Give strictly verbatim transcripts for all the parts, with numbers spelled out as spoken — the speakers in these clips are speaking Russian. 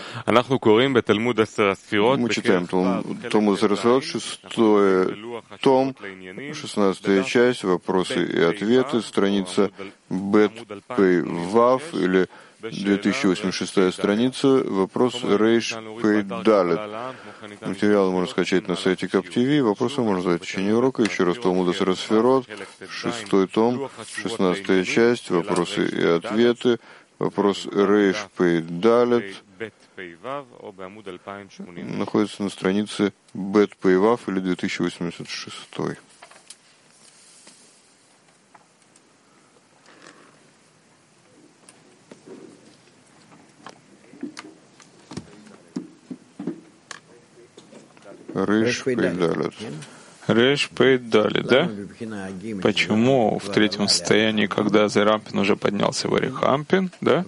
Мы читаем Талмуд Асер Сфирот, шестой том, шестнадцатая часть, вопросы и ответы, страница Бет Пей Вав, или две тысячи восемьдесят шестая страница, вопрос Рейш Пей Далет. Материал можно скачать на сайте КапТВ, вопросы можно задать в течение урока. Еще раз Талмуд Асер Сфирот, шестой том, шестнадцатая часть, вопросы и ответы, вопрос Рейш Пей Далет, находится на странице Бет Пей Вав или две тысячи восемьдесят шестой. Рейш Пей Далет. Рейш Пей Далет, да? Почему в третьем состоянии, когда Зерампин уже поднялся в Арихампин, да?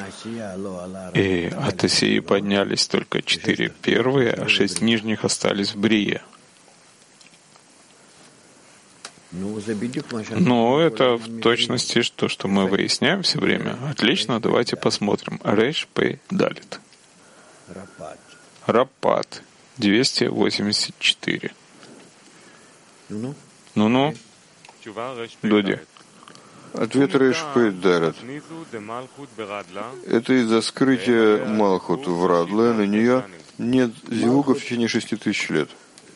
И от Исии поднялись только четыре первые, а шесть нижних остались в Брие? Ну, это в точности то, что мы выясняем все время. Отлично, давайте посмотрим. Рейш Пей Далет. Рапат. двести восемьдесят четыре. Ну-ну, люди. Ответ Рейш Пей Далет. Это из-за скрытия Малхут в Радле, на нее нет зивуга в течение шести тысяч лет.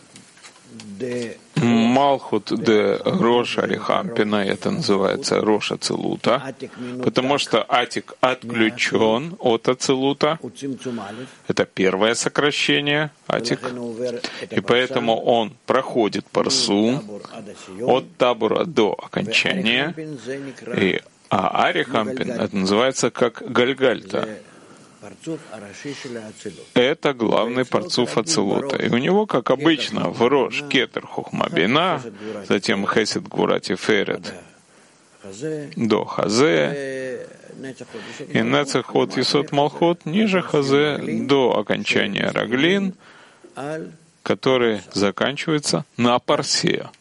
Малхут де Рош Арихампина, это называется Рош Ацилута, потому что Атик отключен от Ацилута. Это первое сокращение Атик. И поэтому он проходит парсу от табура до окончания. И, а Арихампин, это называется как Гальгальта. Это главный парцуф Ацилута. И у него, как обычно, в Рош, Кетер, Хохма, Бина, затем Хесед, Гвура, Тиферет, до Хазе, и Нецех, Ход, Есот, Малхот, ниже Хазе, до окончания Раглин, который заканчивается на парсе.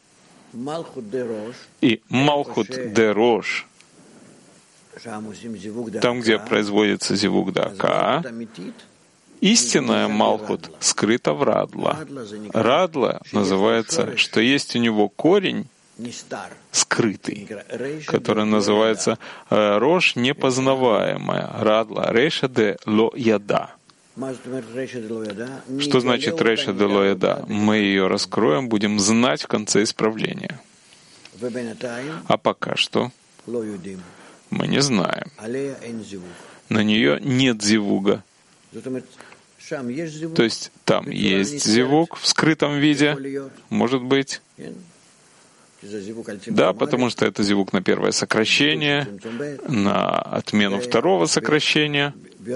И Малхут де Рош, там, где производится зивук дака, истинная Малхут скрыта в Радла. Радла называется, что есть у него корень скрытый, который называется Рош непознаваемая. Радла. Рейша де ло яда. Что значит Рейша де ло яда? Мы ее раскроем, будем знать в конце исправления. А пока что мы не знаем. На нее нет зивуга. То есть там есть зивуг в скрытом виде, может быть. Да, потому что это зивуг на первое сокращение, на отмену второго сокращения.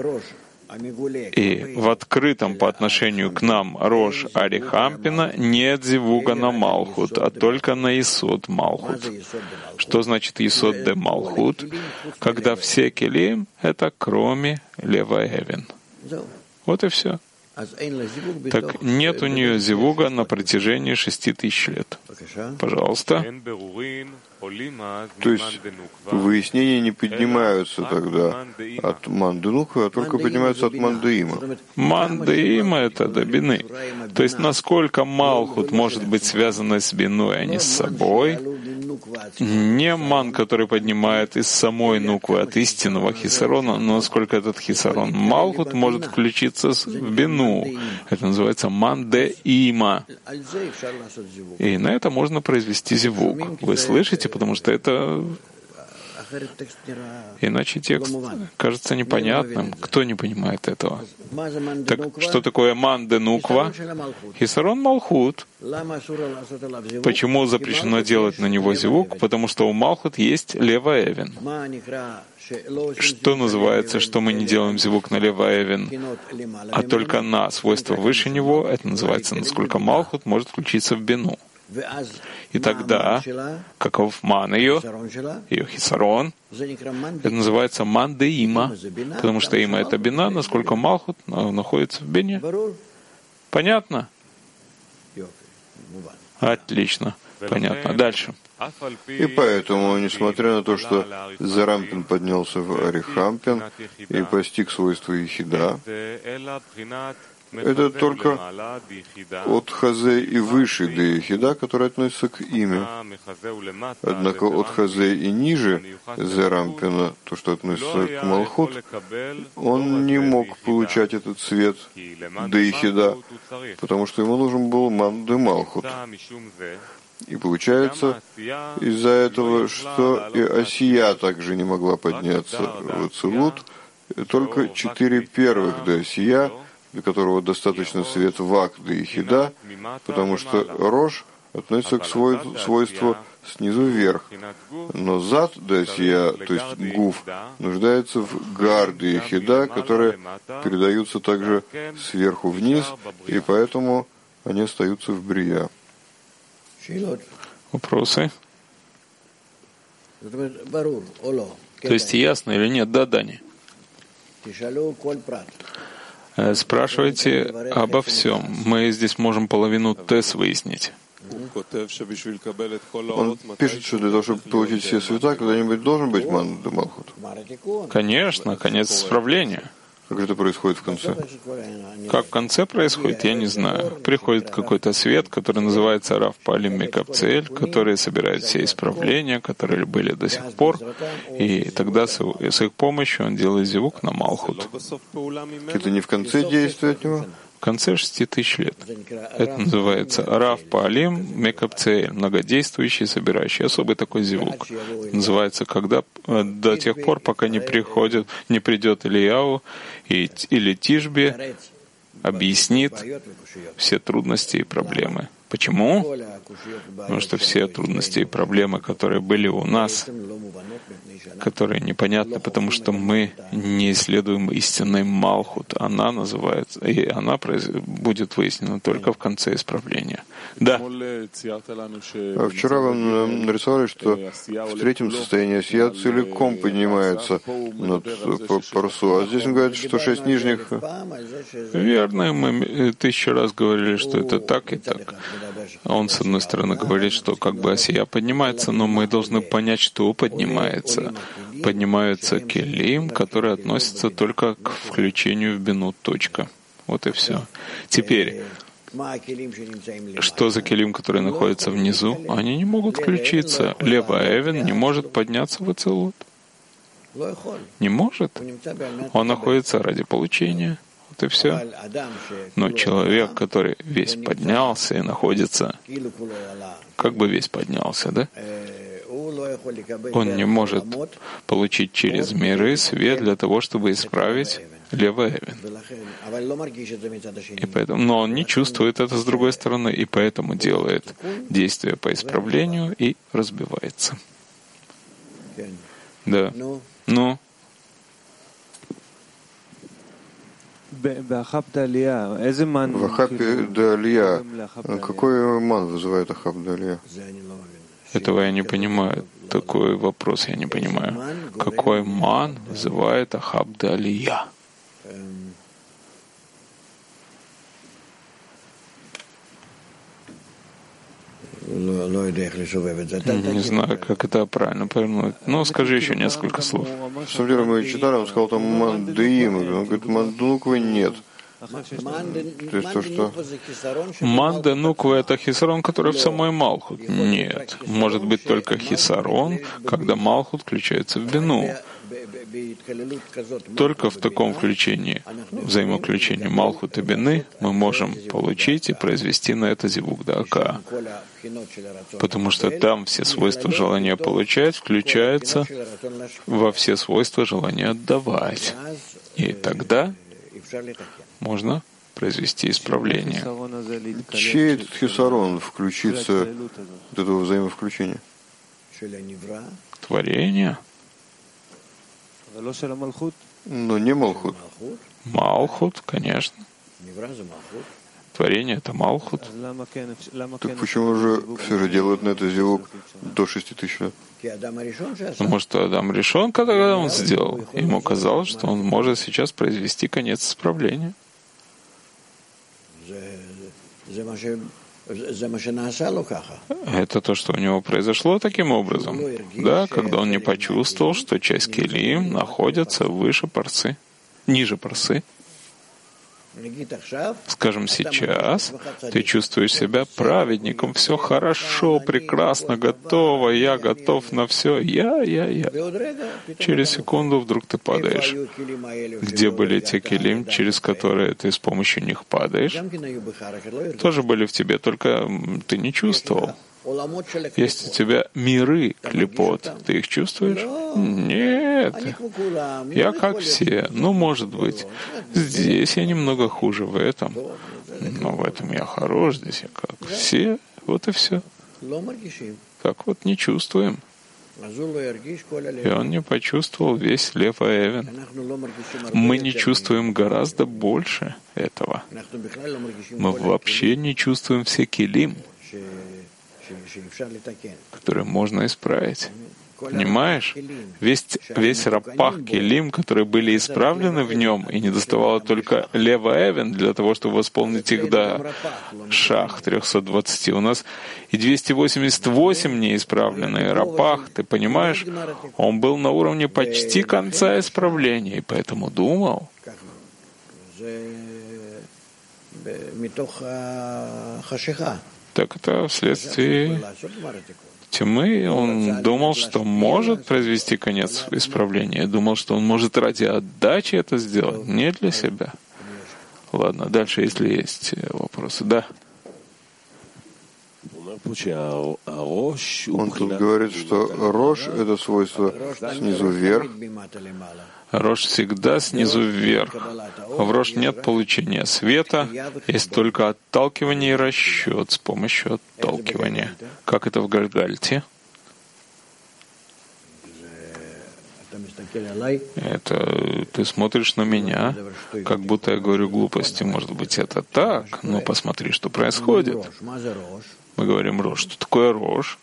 И в открытом по отношению к нам Рош Арихампина нет зивуга на Малхут, а только на Исод Малхут. Что значит Исод де Малхут? Когда все келим — это кроме Лева Эвен. Вот и все. Так нет у нее зивуга на протяжении шести тысяч лет. Пожалуйста. То есть выяснения не поднимаются тогда от Манденука, а только поднимаются от Мандеима. Мандеима — это до бины. То есть насколько Малхут может быть связана с биной, а не с собой. Не ман, который поднимает из самой нуквы от истинного хисарона, но насколько этот хисарон Малхут может включиться в бину. Это называется Мандеима. И на это можно произвести зивук. Вы слышите? Потому что это... Иначе текст кажется непонятным. Кто не понимает этого? Так что такое ман де нуква? Хисарон Малхут. Почему запрещено делать на него зивук? Потому что у Малхут есть Лева Эвен. Что называется, что мы не делаем зивук на Лева Эвен, а только на свойства выше него? Это называется, насколько Малхут может включиться в бину. И тогда, каков ман ее, ее хисарон, это называется ман де има, потому что има — это бина, насколько Малхут находится в бине. Понятно? Отлично. Понятно. Дальше. И поэтому, несмотря на то, что Зарампин поднялся в Арихампин и постиг свойства Ехида, это только от Хазе и выше до Ехида, который относится к имя. Однако от Хазе и ниже Зарампина, то, что относится к Малхут, он не мог получать этот свет до Ехида, потому что ему нужен был Ман де Малхут. И получается, из-за этого, что и Осия также не могла подняться в Ацилут, только четыре первых до Осия, для которого достаточно свет Вак до Ехида, потому что Рош относится к свойству снизу вверх. Но Зад до Осия, то есть Гуф, нуждается в Гар до Ехида, которые передаются также сверху вниз, и поэтому они остаются в Брия. Вопросы? То есть ясно или нет? Да, Дани. Спрашивайте обо всем. Мы здесь можем половину ТЭС выяснить. Он пишет, что для того, чтобы получить все света, когда-нибудь должен быть Ман де Малхут. Конечно, конец исправления. Как это происходит в конце? Как в конце происходит, я не знаю. Приходит какой-то свет, который называется Рав Палим Мекапцель, который собирает все исправления, которые были до сих пор, и тогда с, с их помощью он делает зивук на Малхут. Это не в конце действия от него? В конце шести тысяч лет. Это называется Рав Паалим Мекапцель, многодействующий, собирающий. Особый такой зивук. Называется, когда до тех пор, пока не приходит, не придет Ильяу и, или Тишбе, объяснит все трудности и проблемы. Почему? Потому что все трудности и проблемы, которые были у нас, которые непонятны, потому что мы не исследуем истинной Малхут. Она называется, и она будет выяснена только в конце исправления. Да. А вчера вы нарисовали, что в третьем состоянии Осия целиком поднимается над парсу, а здесь он говорит, что шесть нижних... Верно, мы тысячу раз говорили, что это так и так. Он, с одной стороны, говорит, что как бы Осия поднимается, но мы должны понять, что поднимается. Поднимаются келим, которые относятся только к включению в бину. Точка. Вот и все. Теперь, что за келим, которые находятся внизу? Они не могут включиться. Лева Эвен не может подняться в Ацилут. Не может. Он находится ради получения. Вот и все. Но человек, который весь поднялся и находится, как бы весь поднялся, да? Он не может получить через миры свет для того, чтобы исправить левый Эвен. И поэтому, но он не чувствует это с другой стороны, и поэтому делает действия по исправлению и разбивается. Да. Ну? В Ахаб де Алия. Какой ман вызывает Ахаб де Алия? Этого я не понимаю. Такой вопрос я не понимаю. Какой ман вызывает Ахаб де Алия? Не знаю, как это правильно повернуть. Но скажи еще несколько слов. В самом деле мы читали, он сказал там Мандеим. Он говорит, Мандунуквы нет. То есть то, что... Манда Нуква — это хисарон, который в самой Малхут. Нет. Может быть только хисарон, когда Малхут включается в бину. Только в таком включении, взаимоключении Малхут и бины, мы можем получить и произвести на это зивук дака. Потому что там все свойства желания получать включаются во все свойства желания отдавать. И тогда можно произвести исправление. Чей этот хисарон включится от этого взаимовключения? Творение. Но не Малхут. Малхут, конечно. Творение — это Малхут. Так почему же все же делают на это зивук до шести тысяч лет? Потому что Адам решен, когда он сделал. Ему казалось, что он может сейчас произвести конец исправления. Это то, что у него произошло таким образом. Да, когда он не почувствовал, что часть келим находится выше парсы, ниже парсы. Скажем, сейчас ты чувствуешь себя праведником, все хорошо, прекрасно, готово, я готов на все, я, я, я. Через секунду вдруг ты падаешь. Где были те келим, через которые ты с помощью них падаешь? Тоже были в тебе, только ты не чувствовал. Есть у тебя миры клипот. Ты их чувствуешь? Нет. Я как все. Ну, может быть. Здесь я немного хуже в этом. Но в этом я хорош. Здесь я как все. Вот и все. Так вот не чувствуем. И он не почувствовал весь Лев Аэвен. Мы не чувствуем гораздо больше этого. Мы вообще не чувствуем все келим, которые можно исправить. Понимаешь? Весь, весь рапах келим, которые были исправлены в нем, и не доставало только Лева Эвен для того, чтобы восполнить их до шах триста двадцать. У нас и двести восемьдесят восемь неисправленные рапах, ты понимаешь? Он был на уровне почти конца исправления, и поэтому думал. Так это вследствие тьмы. Он думал, что может произвести конец исправления. Думал, что он может ради отдачи это сделать, не для себя. Ладно, дальше, если есть вопросы. Да. Он тут говорит, что рош — это свойство снизу вверх. Рош всегда снизу вверх. В рош нет получения света, есть только отталкивание и расчет с помощью отталкивания. Как это в Гальгальте? Это ты смотришь на меня, как будто я говорю глупости. Может быть, это так, но посмотри, что происходит. Мы говорим рош. Что такое рош?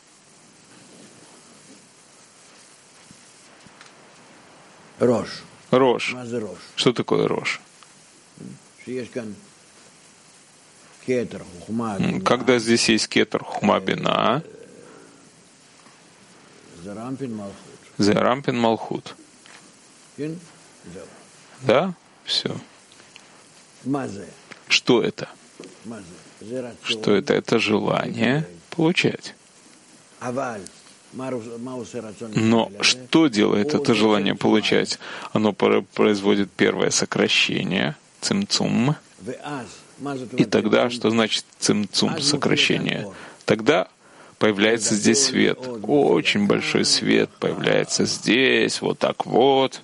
Рош. Рош. Что такое рош? Когда здесь есть кетер хухма бина, Зерампин Малхут. Да? Все. Что это? Что это? Это желание получать. Но что делает это желание получать? Оно производит первое сокращение, цимцум. И тогда, что значит цимцум, сокращение? Тогда появляется здесь свет. Очень большой свет появляется здесь, вот так вот.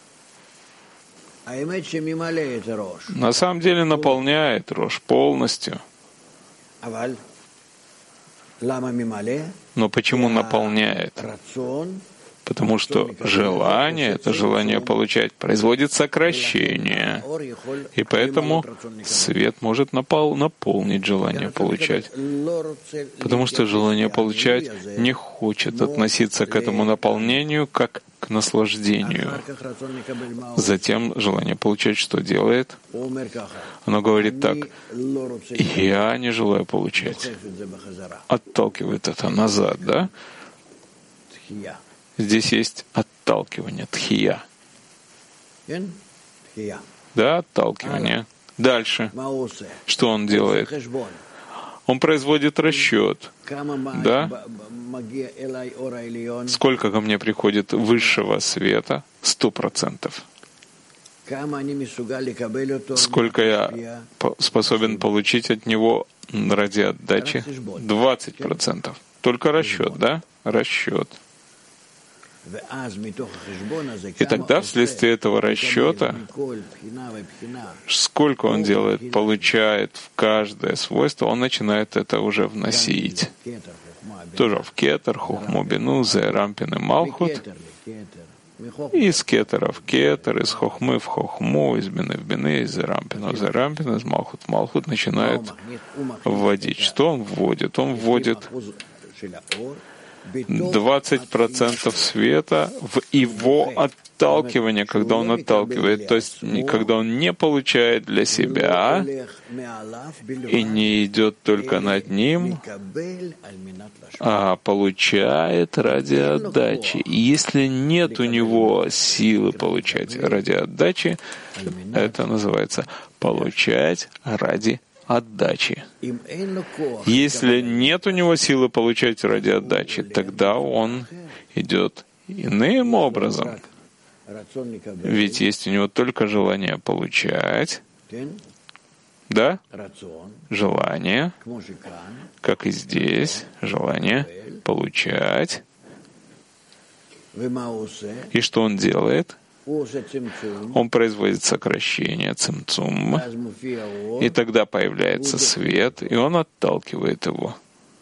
На самом деле наполняет рош полностью. Но почему наполняет? Потому что желание, это желание получать, производит сокращение. И поэтому свет может напол- наполнить желание получать. Потому что желание получать не хочет относиться к этому наполнению как к наслаждению. Затем желание получать что делает? Оно говорит так: я не желаю получать. Отталкивает это назад, да? Здесь есть отталкивание, тхия. Да, отталкивание. Дальше. Что он делает? Он производит расчет. Да? Сколько ко мне приходит высшего света? Сто процентов. Сколько я способен получить от него ради отдачи? Двадцать процентов. Только расчет, да? Расчет. И тогда вследствие этого расчета, сколько он делает, получает в каждое свойство, он начинает это уже вносить. Тоже в кетер, хухму бину, зерампин и малхут. И из кетера в кетер, из хохмы в хохму, из бины в бины, из зерампина в зерампин, из малхут в малхут начинает вводить. Что он вводит? Он вводит двадцать процентов света в его отталкивание, когда он отталкивает, то есть когда он не получает для себя и не идет только над ним, а получает ради отдачи. И если нет у него силы получать ради отдачи, это называется получать ради отдачи. Если нет у него силы получать ради отдачи, тогда он идет иным образом. Ведь есть у него только желание получать, да? Желание, как и здесь, желание получать. И что он делает? Он производит сокращение, цимцум, и тогда появляется свет, и он отталкивает его.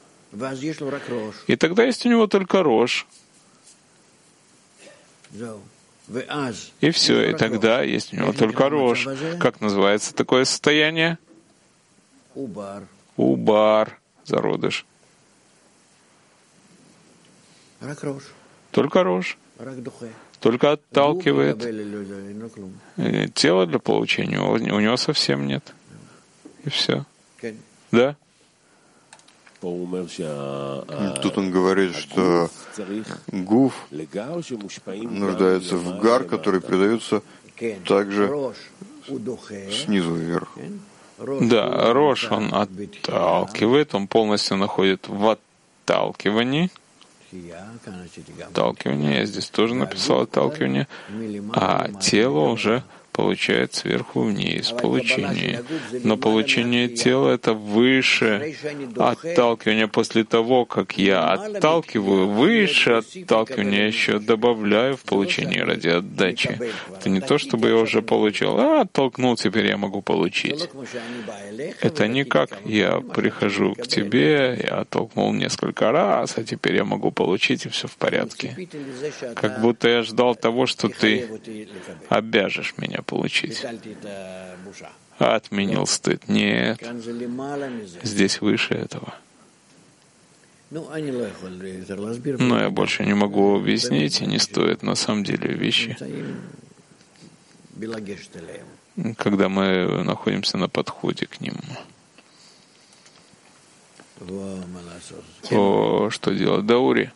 И тогда есть у него только рожь. И все, и тогда есть у него только рожь. Как называется такое состояние? Убар, зародыш. Только рожь. Только отталкивает. Тело для получения у него совсем нет. И все. Да? Тут он говорит, что гуф нуждается в гар, который передается также снизу вверх. Да, рожь он отталкивает, он полностью находит в отталкивании. Отталкивание, я здесь тоже написал отталкивание, а тело уже получает сверху вниз получение. Но получение тела — это выше отталкивания. После того, как я отталкиваю, выше отталкивания еще добавляю в получение ради отдачи. Это не то, чтобы я уже получил, а оттолкнул, теперь я могу получить. Это не как я прихожу к тебе, я оттолкнул несколько раз, а теперь я могу получить, и все в порядке. Как будто я ждал того, что ты обяжешь меня получить. Отменил стыд. Нет. Здесь выше этого. Но я больше не могу объяснить, и не стоит на самом деле вещи, когда мы находимся на подходе к ним. О, что делать? Даури.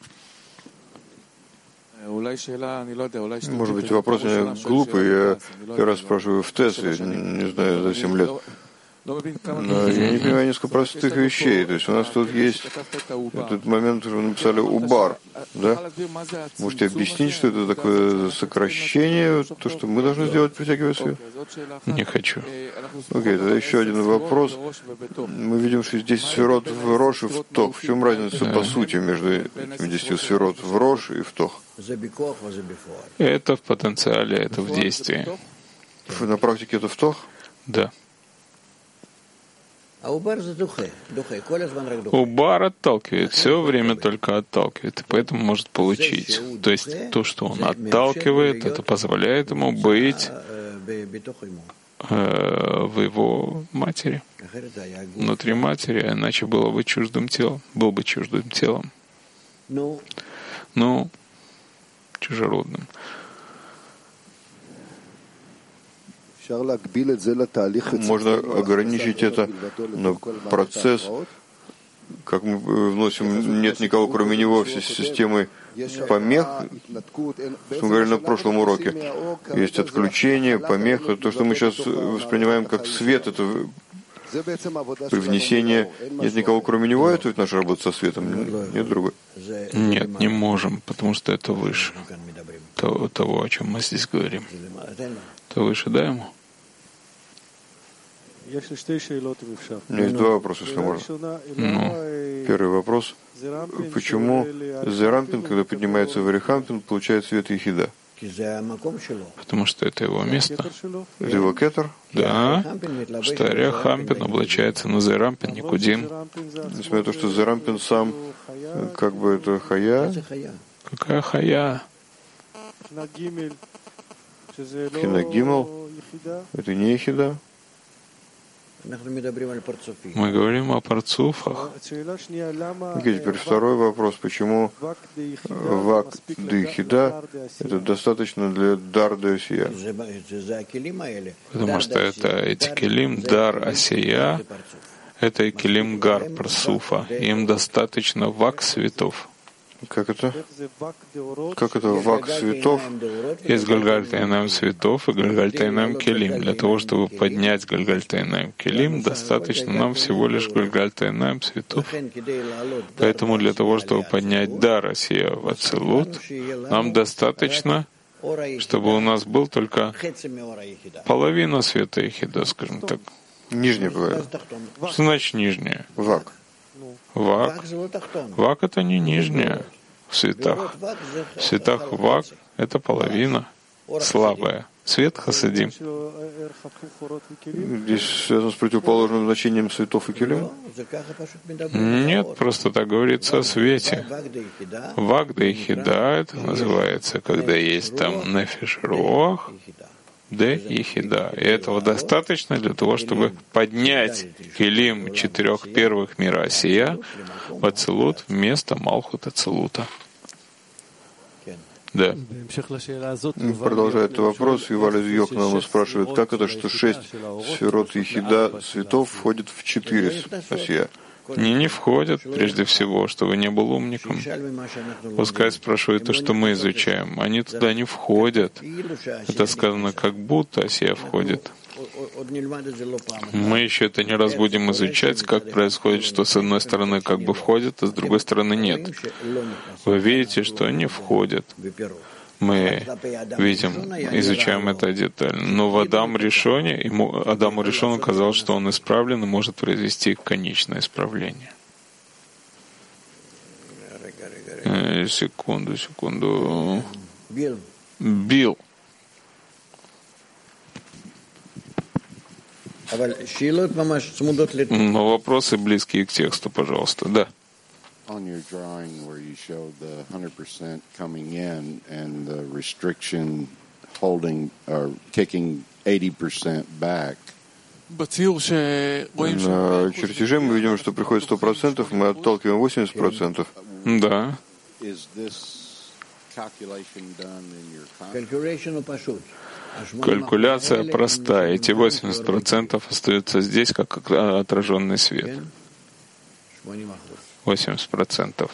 Может быть, вопрос у меня глупый. Я первый раз спрашиваю в ТЭСе, не знаю, за семь лет. Но я не понимаю несколько простых вещей. То есть у нас тут есть этот момент, что вы написали «убар». Да? Можете объяснить, что это такое сокращение, то, что мы должны сделать, притягивая свет? Не хочу. Окей, тогда еще один вопрос. Мы видим, что здесь сферот в рош и в тох. В чем разница по сути между этими десятью сферот в рош и в тох? Это в потенциале, это в действии. На практике это в тох? Да. Убар отталкивает, все время только отталкивает, и поэтому может получить. То есть то, что он отталкивает, это позволяет ему быть э, в его матери, внутри матери, иначе было бы чуждым телом, был бы чуждым телом. Ну, чужеродным. Можно ограничить это на процесс, как мы вносим «нет никого, кроме него» все системы помех, что мы говорили на прошлом уроке. Есть отключение, помеха. То, что мы сейчас воспринимаем как свет, это привнесение «нет никого, кроме него», это ведь наша работа со светом, нет другой. Нет, не можем, потому что это выше того, того, о чем мы здесь говорим. Это выше, да, ему? У меня есть два вопроса, если можно. Ну. Первый вопрос. Почему Зерампин, когда поднимается в Арихампин, получает свет Ехида? Потому что это его место. Это его кетер? Да. Что Арихампин облачается на Зерампин, Никудим. Несмотря на то, что Зерампин сам, как бы это хая. Какая хая? Хинагимал. Это не Ехида. Мы говорим о парцуфах. И теперь второй вопрос. Почему вак дейхида это достаточно для дар де осия? Потому что это эти келим, дар осия, это и келим гар парцуфа. Им достаточно вак светов. Как это? Как это вак светов? Есть гальгальтайнаем светов и гальгальтайнаем келим. Для того, чтобы поднять гальгальтайнаем келим, достаточно нам всего лишь гальгальтайнаем светов. Поэтому для того, чтобы поднять дар осия в ацилут, нам достаточно, чтобы у нас был только половина света ехида, скажем так. Нижняя половина. Что значит нижняя? Вак. Вак. Вак — это не нижняя в светах. В светах вак — это половина, слабая. Свет хасидим. Здесь связано с противоположным значением светов и келим? Нет, просто так говорится о свете. Вак да ехида — это называется, когда есть там нефиш руах, Д ехида. И этого достаточно для того, чтобы поднять келим четырех первых мира осия в ацилут вместо малхут ацилута. Да. Продолжает этот вопрос, Юваль из Йокнама спрашивает, как это, что шесть сферот ехида светов входит в четыре осия? Не, не входят, прежде всего, чтобы не был умником. Пускай спрашивают то, что мы изучаем. Они туда не входят. Это сказано, как будто осия входит. Мы еще это не раз будем изучать, как происходит, что с одной стороны как бы входит, а с другой стороны нет. Вы видите, что они входят. Мы видим, изучаем это детально. Но в Адам Ришоне, ему, Адаму Ришону казалось, что он исправлен и может произвести конечное исправление. Э, секунду, секунду. Билл. Но вопросы близкие к тексту, пожалуйста. Да. On your drawing where you showed the one hundred percent coming in and the restriction holding or kicking eighty percent back. На чертеже мы видим, что приходит сто процентов, мы отталкиваем восемьдесят процентов. Да. Калькуляция простая. Эти восемьдесят процентов остаются здесь, как отраженный свет. восемьдесят процентов.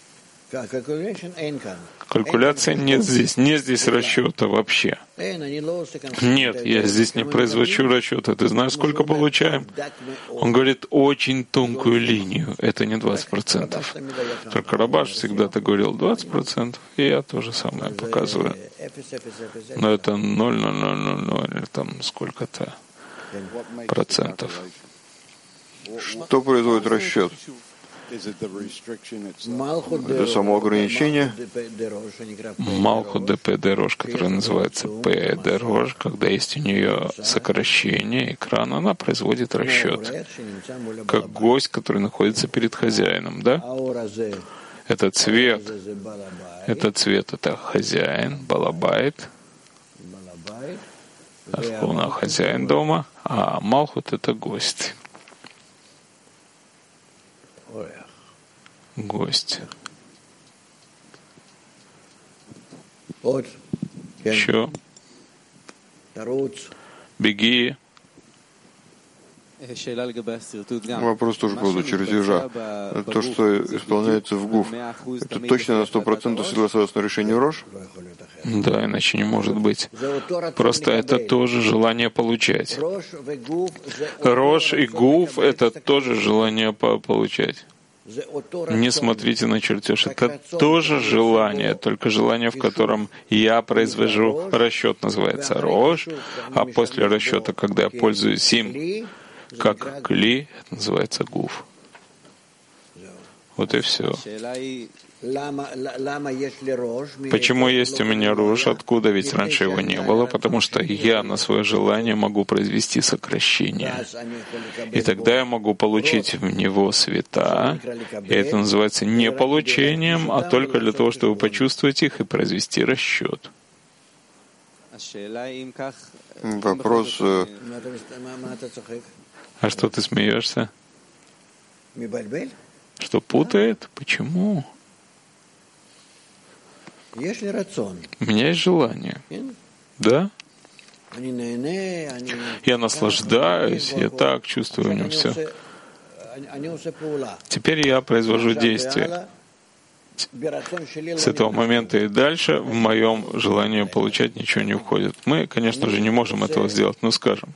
Калькуляции нет здесь, нет здесь расчета вообще. Нет, я здесь не произвожу расчета. Ты знаешь, сколько получаем? Он говорит, очень тонкую линию. Это не двадцать процентов. Только Рабаш всегда-то говорил двадцать процентов, и я то же самое показываю. Но это ноль ноль ноль ноль ноль, или там сколько-то процентов. Что производит расчет? Это само ограничение. Малхут ДП Дерож, которая называется П Дерож, когда есть у нее сокращение экрана, она производит расчет. Как гость, который находится перед хозяином, да? Это цвет. Это цвет, это хозяин, балабайт. Словно хозяин дома, а Малхут — это гость. Гость. Еще. Беги. Вопрос тоже по поводу чертежа. То, что исполняется в ГУФ, это точно на сто процентов согласовано решению Рош? Да, иначе не может быть. Просто это тоже желание получать. Рош и ГУФ — это тоже желание получать. Не смотрите на чертеж. Это тоже желание, только желание, в котором я произвожу расчет, называется Рош, а после расчета, когда я пользуюсь им как кли, это называется гуф. Вот и все. Почему есть у меня Рош? Откуда? Ведь раньше его не было. Потому что я на свое желание могу произвести сокращение. И тогда я могу получить в него света. И это называется не получением, а только для того, чтобы почувствовать их и произвести расчет. Вопрос. А что ты смеешься? Что путает? Почему? У меня есть желание. Да? Я наслаждаюсь, я так чувствую в нем все. Теперь я произвожу действие. С этого момента и дальше в моем желании получать ничего не входит. Мы, конечно же, не можем этого сделать, но скажем.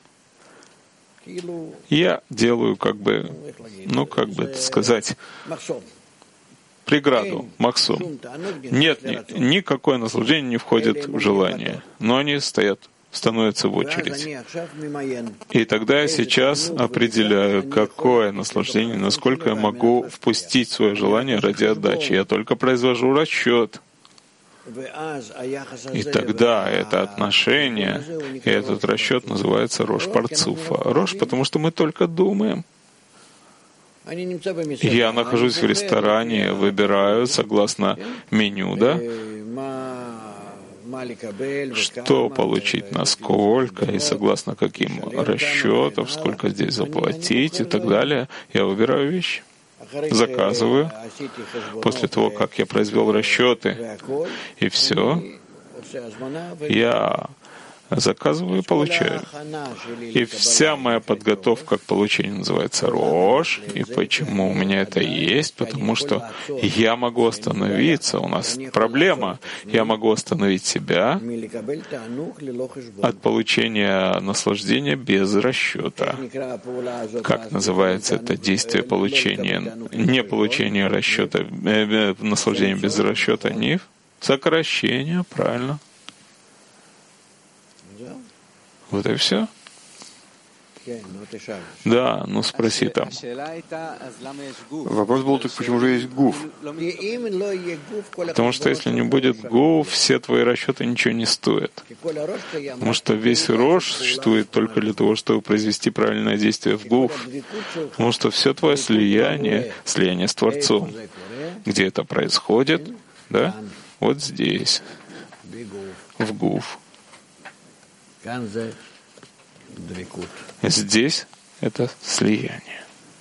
Я делаю как бы, ну как бы это сказать, преграду, максум. Нет, ни, никакое наслаждение не входит в желание, но они стоят, становятся в очередь. И тогда я сейчас определяю, какое наслаждение, насколько я могу впустить свое желание ради отдачи. Я только произвожу расчет. И тогда это отношение, и этот расчет называется Рош Парцуфа. Рош, потому что мы только думаем. Я нахожусь в ресторане, выбираю согласно меню, да? Что получить, насколько, и согласно каким расчетам, сколько здесь заплатить и так далее. Я выбираю вещи. Заказываю, после того, как я произвел расчеты, и все, я заказываю и получаю. И вся моя подготовка к получению называется Рош. И почему у меня это есть? Потому что я могу остановиться. У нас проблема. Я могу остановить себя от получения наслаждения без расчета. Как называется это действие получения, не получения расчета, э, наслаждения без расчета? Ниф? Сокращение, правильно. Вот и все. Да, ну спроси там. Вопрос был, так почему же есть гуф? Потому что если не будет гуф, все твои расчеты ничего не стоят. Потому что весь рош существует только для того, чтобы произвести правильное действие в гуф. Потому что все твое слияние, слияние с Творцом, где это происходит, да, вот здесь, в гуф. Здесь это слияние.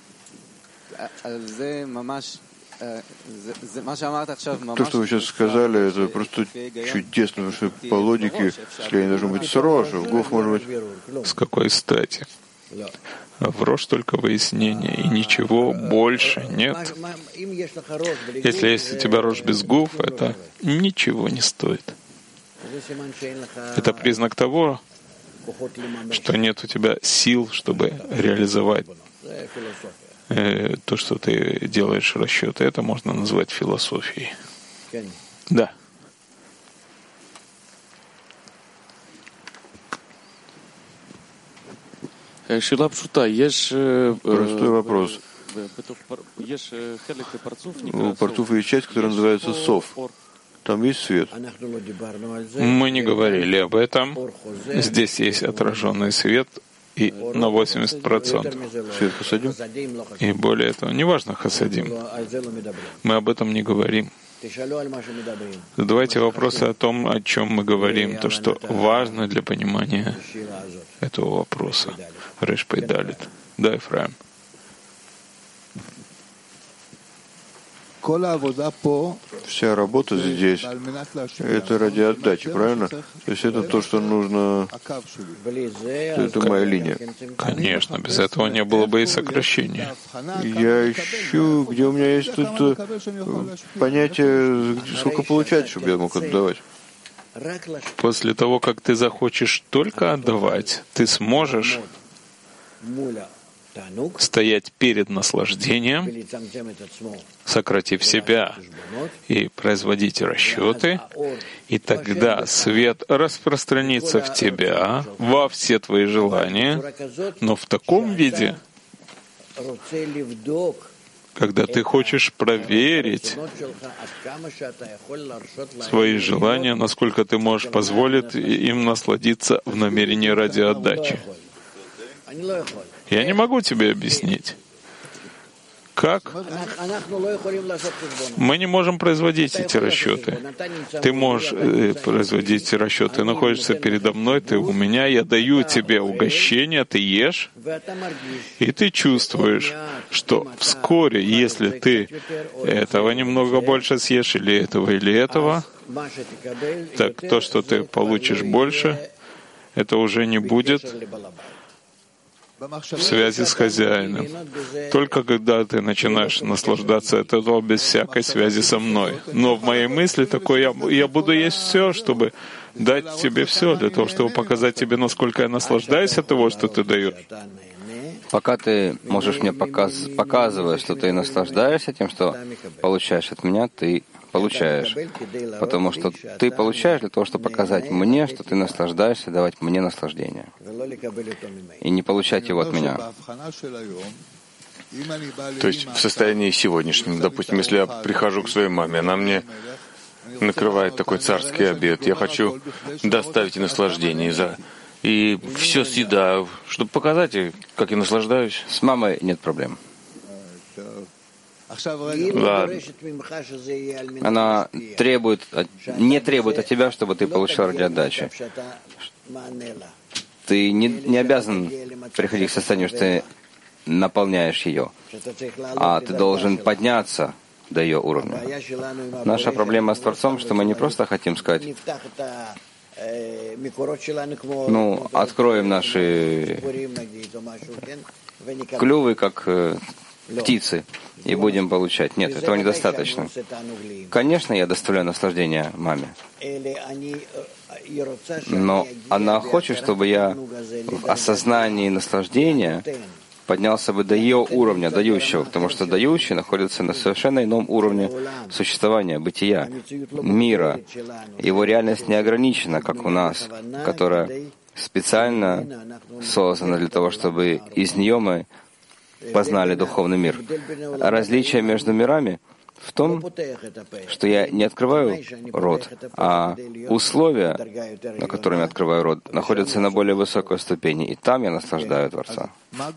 То, что вы сейчас сказали, это просто чудесно, потому что по логике слияние должно быть с Роша, в гуф может быть... С какой стати? В Рош только выяснение, и ничего больше нет. Если есть у тебя Рош без гуф, это ничего не стоит. Это признак того, что нет у тебя сил, чтобы реализовать э, то, что ты делаешь расчеты. Это можно назвать философией. Да. Простой вопрос. У Парцуфа есть часть, которая называется Сов. Там есть свет? Мы не говорили об этом. Здесь есть отраженный свет и на восемьдесят процентов. Свет хасадим? И более того, неважно хасадим. Мы об этом не говорим. Задавайте вопросы о том, о чем мы говорим, то, что важно для понимания этого вопроса. Реш Пайдалит. Да, Ефраим. Вся работа здесь — это ради отдачи, правильно? То есть это то, что нужно... Это моя линия. Конечно, без этого не было бы и сокращения. Я ищу, где у меня есть тут понятие, сколько получать, чтобы я мог отдавать. После того, как ты захочешь только отдавать, ты сможешь стоять перед наслаждением, сократив себя и производить расчеты, и тогда свет распространится в тебя, во все твои желания, но в таком виде, когда ты хочешь проверить свои желания, насколько ты можешь позволить им насладиться в намерении ради отдачи. Я не могу тебе объяснить. Как? Мы не можем производить эти расчеты. Ты можешь э, производить эти расчеты. Ты находишься передо мной, ты у меня, я даю тебе угощение, ты ешь, и ты чувствуешь, что вскоре, если ты этого немного больше съешь, или этого, или этого, так то, что ты получишь больше, это уже не будет в связи с хозяином. Только когда ты начинаешь наслаждаться от этого без всякой связи со мной. Но в моей мысли такой, я, я буду есть все, чтобы дать тебе все, для того, чтобы показать тебе, насколько я наслаждаюсь от того, что ты даешь. Пока ты можешь мне показ, показывать, что ты наслаждаешься тем, что получаешь от меня, ты получаешь. Потому что ты получаешь для того, чтобы показать мне, что ты наслаждаешься, давать мне наслаждение. И не получать его от меня. То есть в состоянии сегодняшнем, допустим, если я прихожу к своей маме, она мне накрывает такой царский обед, я хочу доставить ей наслаждение, за... и все съедаю, чтобы показать ей, как я наслаждаюсь. С мамой нет проблем. Ладно. Она требует, не требует от тебя, чтобы ты получил ради отдачи. Ты не, не обязан приходить к состоянию, что ты наполняешь ее, а ты должен подняться до ее уровня. Наша проблема с Творцом, что мы не просто хотим сказать, ну, откроем наши клювы, как птицы, и будем получать. Нет, этого недостаточно. Конечно, я доставляю наслаждение маме, но она хочет, чтобы я в осознании наслаждения поднялся бы до ее уровня, дающего, потому что дающий находится на совершенно ином уровне существования, бытия, мира. Его реальность не ограничена, как у нас, которая специально создана для того, чтобы из нее мы познали духовный мир. Различие между мирами в том, что я не открываю рот, а условия, на которыми я открываю рот, находятся на более высокой ступени, и там я наслаждаю Творца.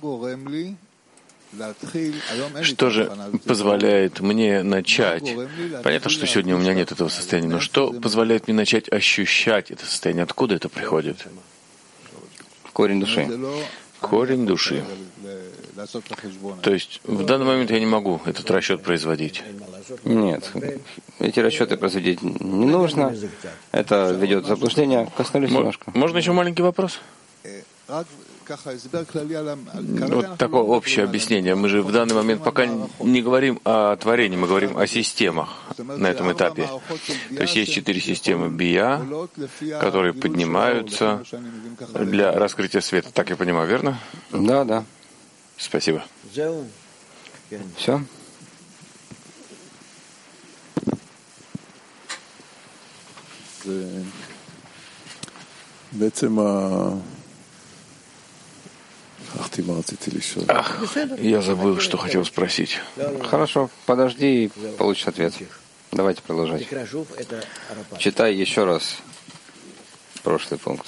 Что же позволяет мне начать? Понятно, что сегодня у меня нет этого состояния, но что позволяет мне начать ощущать это состояние? Откуда это приходит? Корень души. Корень души. То есть в данный момент я не могу этот расчет производить. Нет, эти расчеты производить не нужно. Это ведет в заблуждение. Коснулись немножко. Можно еще маленький вопрос? Вот такое общее объяснение. Мы же в данный момент пока не говорим о творении, мы говорим о системах на этом этапе. То есть есть четыре системы бия, которые поднимаются для раскрытия света. Так я понимаю, верно? Да, да. Спасибо. Все? Ах, я забыл, что хотел спросить. Хорошо, подожди и получишь ответ. Давайте продолжать. Читай еще раз прошлый пункт.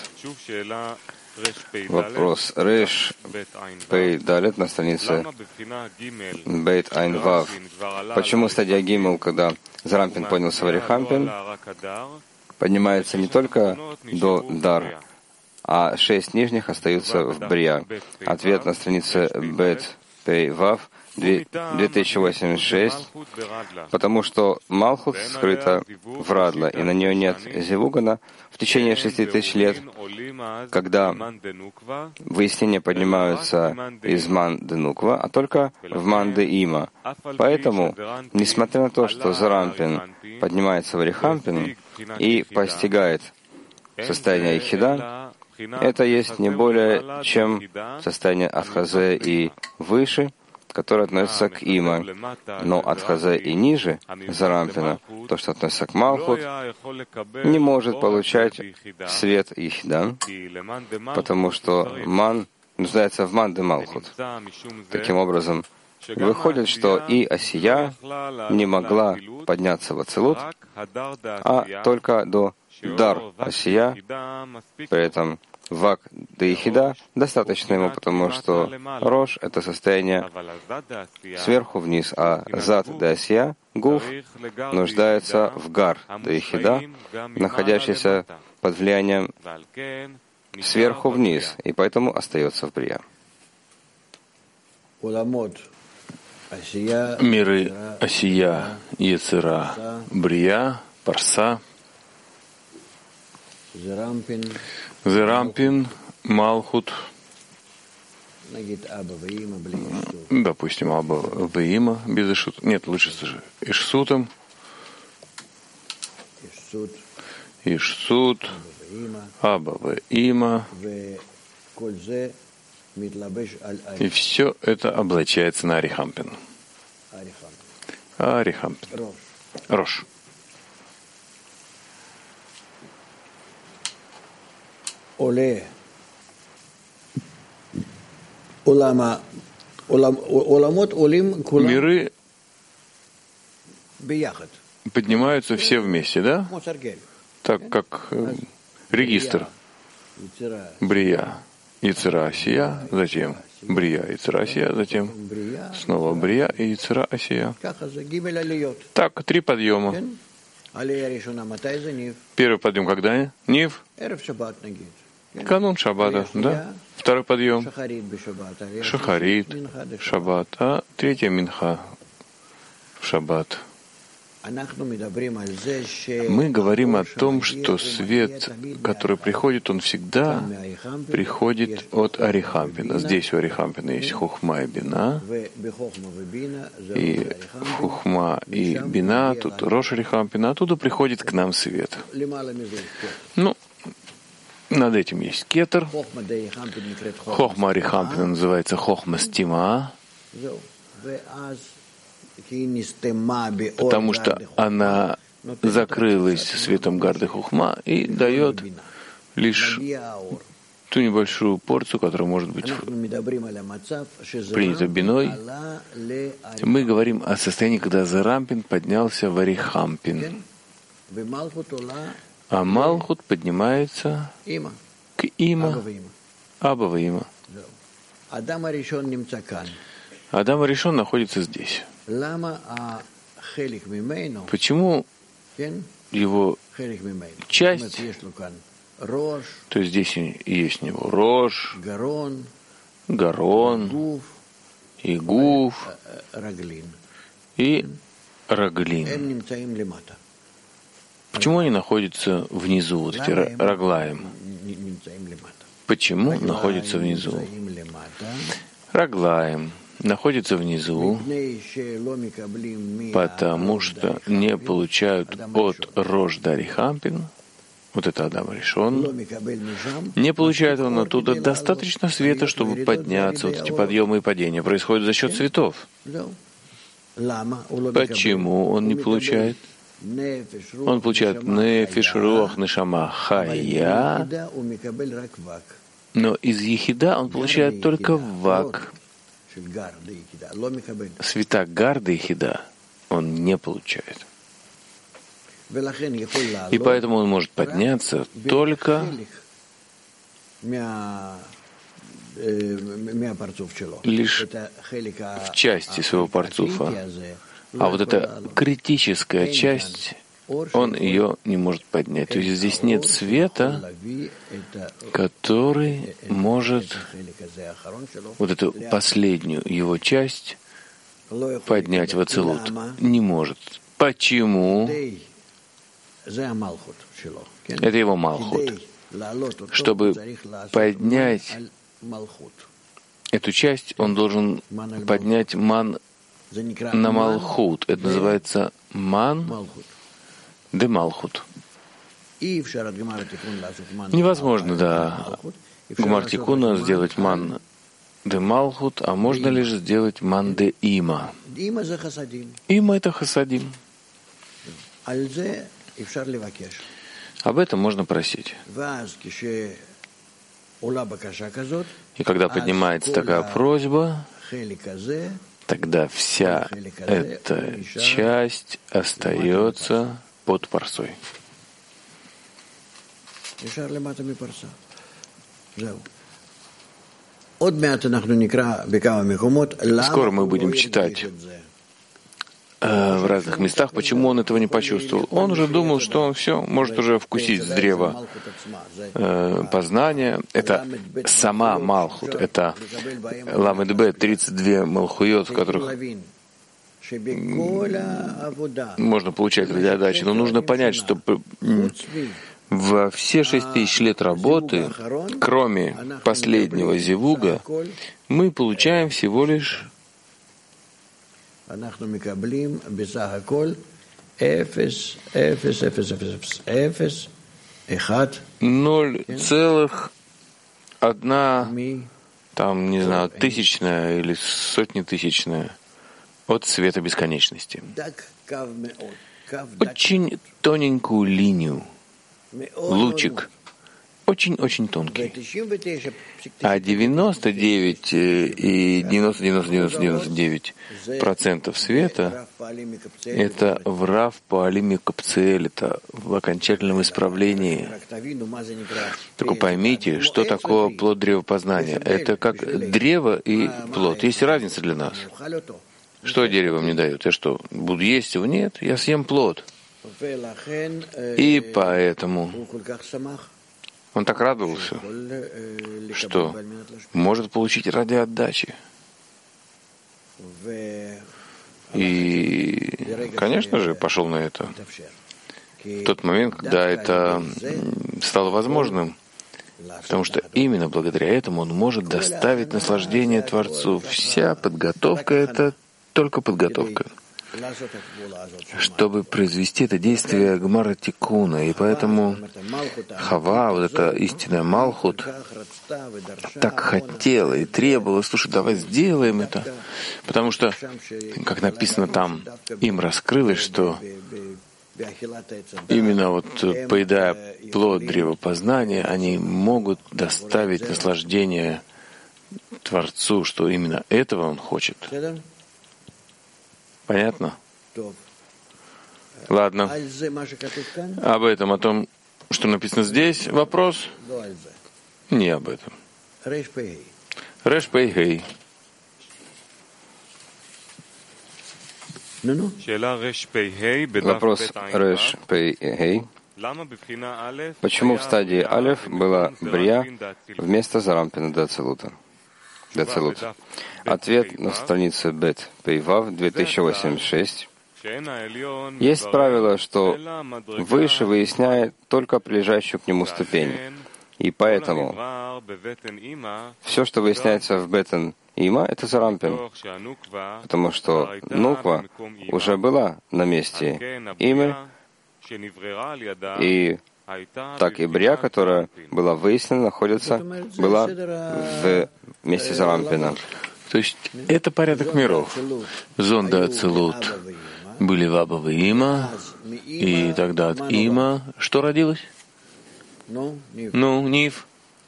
Вопрос. Реш Пей Далет на странице Бейт Айн Вав. Почему стадия Гимел, когда Зарампин поднялся в Арихампин, поднимается не только до Дар, а шесть нижних остаются в Брия? Ответ на странице Бейт Пей Вав две тысячи восемьдесят шесть, потому что Малхут скрыта в Радла, и на нее нет Зевугана в течение шести тысяч лет, когда выяснения поднимаются из Ман-де-Нуква, а только в Ман-де-Има. Поэтому, несмотря на то, что Зарампин поднимается в Арихампин и постигает состояние Ихида, это есть не более чем состояние Адхазе и выше, которое относится к Има, но от Хазе и ниже, Зарампина, то, что относится к Малхут, не может получать свет Ихида, потому что Ман нуждается в Ман де Малхут. Таким образом, Выходит, что и Асия не могла подняться в Ацилут, а только до Дар Асия, при этом Вак де Ихида достаточно ему, потому что Рош — это состояние сверху вниз, а Зад де Асия, Гуф, нуждается в Гар де Ихида, находящийся под влиянием сверху вниз, и поэтому остается в Брия. Миры Асия, Ецера, Брия, Парса, Зерампин, Малхут, допустим, Аба Ваима, без Ишут. Нет, лучше скажи. Ишсутом, Ишсут, Аба Ваима. И все это облачается на Арихампин. Арихампин. Рош. Оле. Улама. Уламот улим кулам. Миры поднимаются все вместе, да? Так как э, регистр. Брия. Ицера Асия, затем Брия, Ицера Асия, затем снова Брия и Ицера Асия. Так, три подъема. Первый подъем когда? Нив? Канун Шаббата, да? Второй подъем Шахарит, Шаббат, а третья Минха в Шаббат. Мы говорим о том, что свет, который приходит, он всегда приходит от Арихампина. Здесь у Арихампина есть Хохма и Бина, и Хохма и Бина, тут Рош Арихампина, оттуда приходит к нам свет. Ну, над этим есть кетер. Хохма Арихампина называется Хохма Стима, потому что она закрылась светом Гарды Хухма и дает лишь ту небольшую порцию, которая может быть принята биной. Мы говорим о состоянии, когда Зарампин поднялся в Арихампин, а Малхут поднимается к Има, Аба Ваима. Адам Аришон находится здесь. Почему его часть, то есть здесь есть у него Рош, Гарон, и Гуф, и Раглин. Почему они находятся внизу, вот эти Раглаем? Почему находятся внизу? Раглаем находится внизу, потому что не получают от Рош до Арихампин, вот это Адам Ришон, не получает он оттуда достаточно света, чтобы подняться. Вот эти подъемы и падения происходят за счет цветов. Почему он не получает? Он получает нефиш, руах, нешама, хая, но из ехида он получает только вак. Света Гарды Ехида он не получает. И поэтому он может подняться только лишь в части своего парцуфа. А вот эта критическая часть, он ее не может поднять. То есть здесь нет света, который может вот эту последнюю его часть поднять в Ацилут. Не может. Почему? Это его Малхут. Чтобы поднять эту часть, он должен поднять ман на Малхут. Это называется ман де Малхут. Невозможно, да, Гмар Тикуна сделать ман де Малхут, а можно лишь сделать ман де Има. Има — это хасадим. Об этом можно просить. И когда поднимается такая просьба, тогда вся эта часть остается под парсой. Скоро мы будем читать э, в разных местах, почему он этого не почувствовал. Он уже думал, что он все может уже вкусить с древа э, познания. Это сама Малхут, это Ламед Бет, тридцать два Малхуйот, в которых можно получать радиодачи. Но нужно понять, что во все шесть тысяч лет работы, кроме последнего зивуга, мы получаем всего лишь ноль целых одна, там, не знаю, тысячная или сотни тысячная от света бесконечности. Очень тоненькую линию, лучик, очень-очень тонкий. А девяносто девять и девяносто девяносто девяносто девяносто девять процентов света — это врав по алиме капцель, это в окончательном исправлении. Только поймите, что такое плод древа познания. Это как древо и плод. Есть разница для нас. Что дерево мне дает? Я что, буду есть его? Нет, я съем плод. И поэтому он так радовался, что может получить ради отдачи. И, конечно же, пошел на это. В тот момент, когда это стало возможным, потому что именно благодаря этому он может доставить наслаждение Творцу. Вся подготовка — это только подготовка, чтобы произвести это действие Гмара Тикуна. И поэтому Хава, вот эта истинная Малхут, так хотела и требовала: слушай, давай сделаем это. Потому что, как написано там, им раскрылось, что именно вот поедая плод древа познания, они могут доставить наслаждение Творцу, что именно этого он хочет. Понятно? Ладно. Об этом, о том, что написано здесь, вопрос? Не об этом. Реш Пей Хей. Вопрос Реш Пей Хей. Почему в стадии Алеф была Брия вместо Зарампина до Ацилута? Дацелут. Ответ на странице Бет Пейвав две тысячи восемьдесят шесть. Есть правило, что выше выясняет только прилежащую к нему ступень. И поэтому все, что выясняется в Бетен Има, это Зарампин. Потому что Нуква уже была на месте Имы, и так и Брия, которая была выяснена, находится, была в месте Зарампина. То есть это порядок миров. Зонда Ацилут были в Аба и Има, и тогда от Има что родилось? Ну, Нив.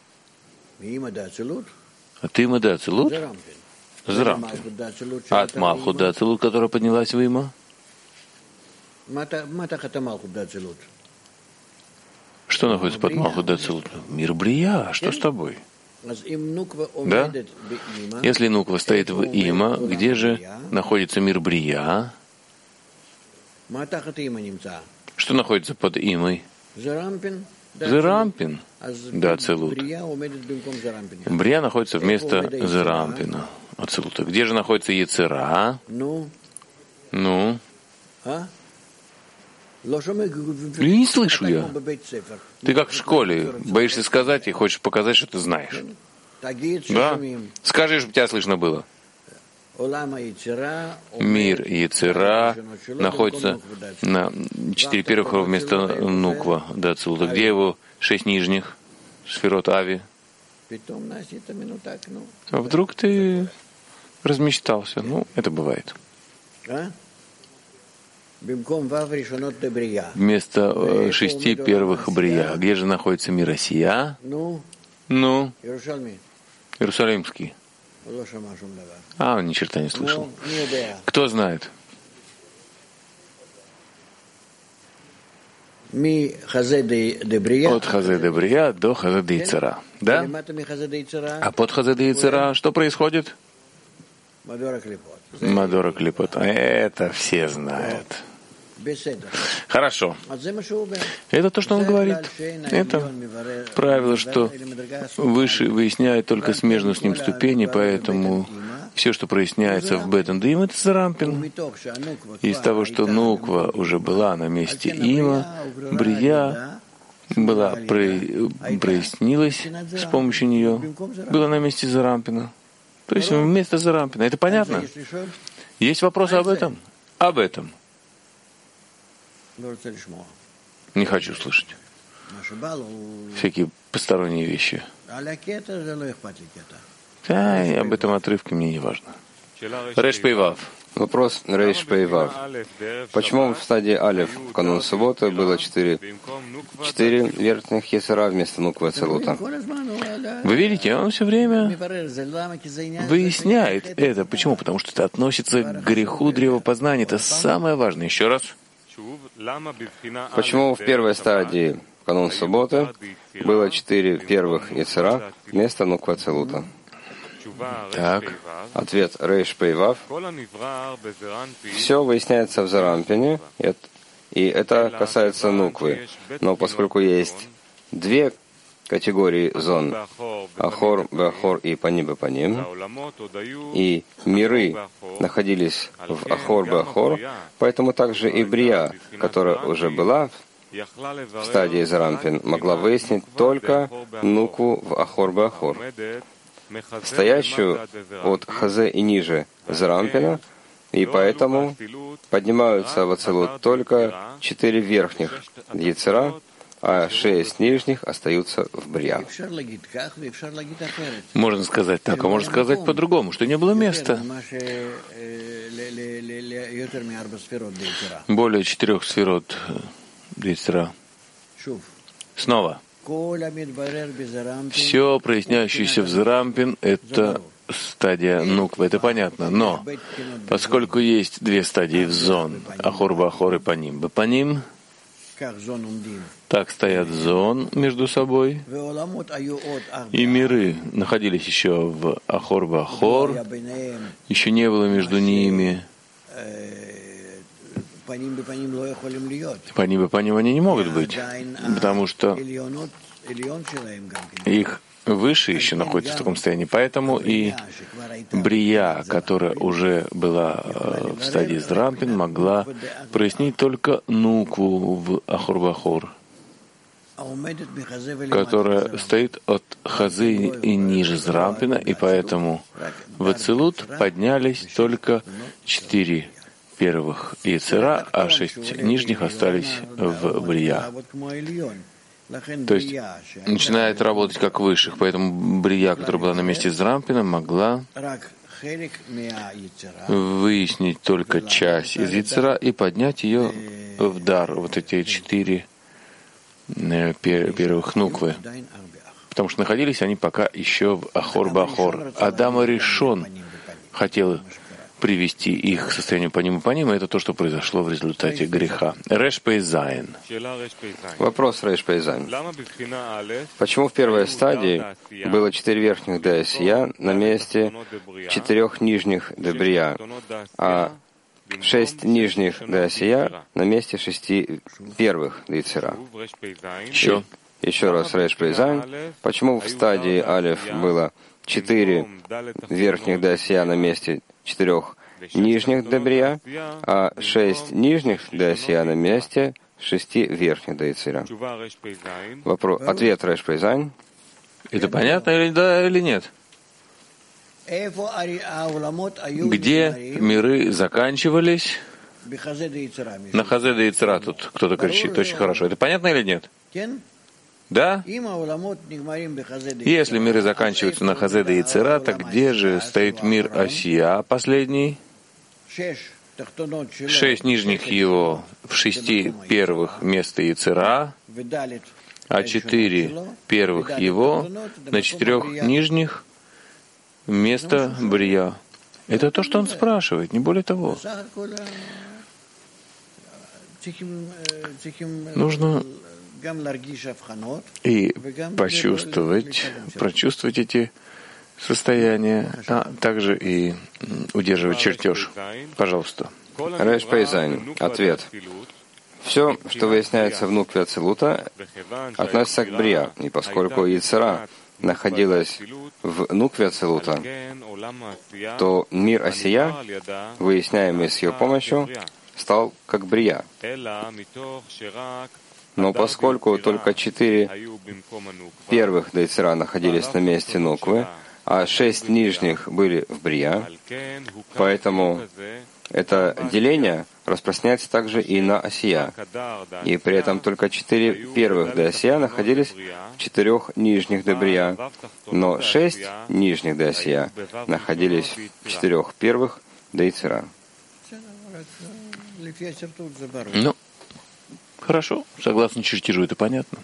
От Има до Ацилут? Зарампин. А от Малхут до Ацилут, которая поднялась в Има? Что находится под Малхут до Ацилут? Мир Брия. Что с тобой? Да? Если Нуква стоит в Има, где же находится мир Брия? Что находится под Имой? Зарампин. Да, Ацилут. Брия находится вместо Зарампина, Ацилута. Где же находится Ецера? Ну? Не слышу я. Ты как в школе, боишься сказать и хочешь показать, что ты знаешь. Да? Скажи, чтобы тебя слышно было. Мир Ецера находится на четыре первых вместо Нуква до Ацилута. Где его шесть нижних? Сферот Ави. А вдруг ты размечтался? Ну, это бывает. Вместо шести первых Брия. Где же находится мир Осия? Ну, Иерусалимский. А, он ни черта не слышал. Кто знает? От Хазе де Брия до Хазе де Ицера. Да? А под Хазе де Ицера что происходит? Мадора Клипот. Это все знают. Хорошо. Это то, что он говорит. Это правило, что выше выясняет только смежную с ним ступени, поэтому все, что проясняется в Бет-Эндим, это Зарампин. Из того, что Нуква уже была на месте Има, Брия была, прояснилась с помощью нее, была на месте Зарампина. То есть вместо Зарампина. Это понятно? Есть вопросы об этом? Об этом. Не хочу слышать. Всякие посторонние вещи. Да, и об этом отрывке мне не важно. Реш Пейвав. Вопрос Рейш Пейвав. Почему в стадии Алеф в канун субботы было четыре, четыре верхних Есера вместо Нуквы Ацилута? Вы видите, он все время выясняет это. Почему? Потому что это относится к греху древопознания. Это самое важное. Еще раз. Почему в первой стадии в канун субботы было четыре первых Есера вместо Нуквы Ацилута? Так. Ответ Рейш Пейвав. Все выясняется в Зарампине, и это касается Нуквы. Но поскольку есть две категории зон, Ахор, Беахор и Паним Бепаним, и миры находились в Ахор, Беахор, поэтому также и Брия, которая уже была в стадии Зарампин, могла выяснить только Нукву в Ахор, Беахор, стоящую от Хазе и ниже Зарампина, и поэтому поднимаются в Ацилут только четыре верхних Ецера, а шесть нижних остаются в Брия. Можно сказать так, а можно сказать по-другому, что не было места. Более четырех сферот Ецера. Снова. Все, проясняющееся в Зарампин, это стадия Нуквы, это понятно. Но поскольку есть две стадии в зон, Ахор, Бахор и Паним, Бапаним, так стоят зон между собой, и миры находились еще в Ахор, Бахор, еще не было между ними. Паним и Паним они не могут быть, потому что их выше еще находится в таком состоянии. Поэтому и Брия, которая уже была в стадии Зарампин, могла прояснить только Нукву в Ахор-Бахор, которая стоит от Хазы и ниже Зарампина, и поэтому в Ацилут поднялись только четыре первых Ецера, а шесть нижних остались в Брия. То есть начинает работать как высших, поэтому Брия, которая была на месте с Зарампином, могла выяснить только часть из Ецера и поднять ее в дар, вот эти четыре первых Нуквы. Потому что находились они пока еще в Ахор-Бахор. Адам Аришон хотел привести их к состоянию Паним и Паним, и это то, что произошло в результате греха. Реш Пейзайн. Вопрос Реш Пейзайн. Почему в первой стадии было четыре верхних Деосия на месте четырех нижних Дебрия, а шесть нижних Деосия на месте шести первых Дейцера? Еще. Еще раз Реш Пейзайн. Почему в стадии Алеф было четыре верхних Деосия на месте четырех нижних Дебрия, а шесть нижних Деосия на месте шести верхних Дейцера? Вопрос. Ответ Реш Пейзайн. Это понятно или да, или нет? Где миры заканчивались? На Хазе де Ицера тут кто-то кричит. Очень хорошо. Это понятно или нет? Да? Если миры заканчиваются на Хазе де Ицера, так где же стоит мир Осия последний? Шесть нижних его в шести первых места Ицера, а четыре первых его на четырех нижних место Брия. Это то, что он спрашивает, не более того. Нужно и почувствовать, прочувствовать эти состояния, а также и удерживать чертеж. Пожалуйста. Реш Пейзайн. Ответ. Все, что выясняется в нукве Ацилута, относится к Брия, и поскольку Ицара находилась в нукве Ацилута, то мир Осия, выясняемый с ее помощью, стал как Брия. Но поскольку только четыре первых Дейцера находились на месте нуквы, а шесть нижних были в Брия, поэтому это деление распространяется также и на Осия. И при этом только четыре первых до Осия находились в четырех нижних до Брия, но шесть нижних до Осия находились в четырех первых до Ицера. Ну, хорошо, согласно чертежу, это понятно.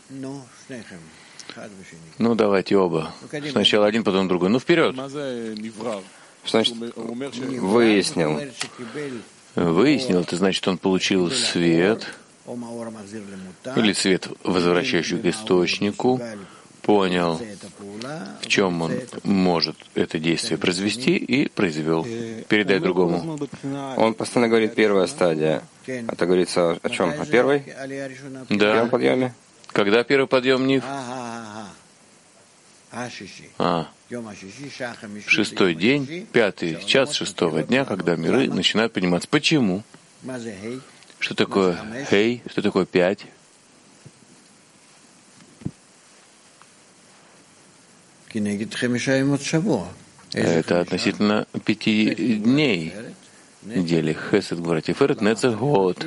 Ну, давайте оба. Сначала один, потом другой. Ну, вперед! Что значит выяснил? Выяснил, это значит, он получил свет, или свет, возвращающий к источнику, понял, в чем он может это действие произвести, и произвел. Передай другому. Он постоянно говорит «первая стадия». Это говорится о чем? О первой? Да. Первом подъеме? Когда первый подъем Нив? А. Шестой день, пятый час шестого дня, когда миры начинают подниматься. Почему? Что такое хей? Что такое пять? Это относительно пяти дней недели. Хесед, говорит, Тиферет, Нецех, год.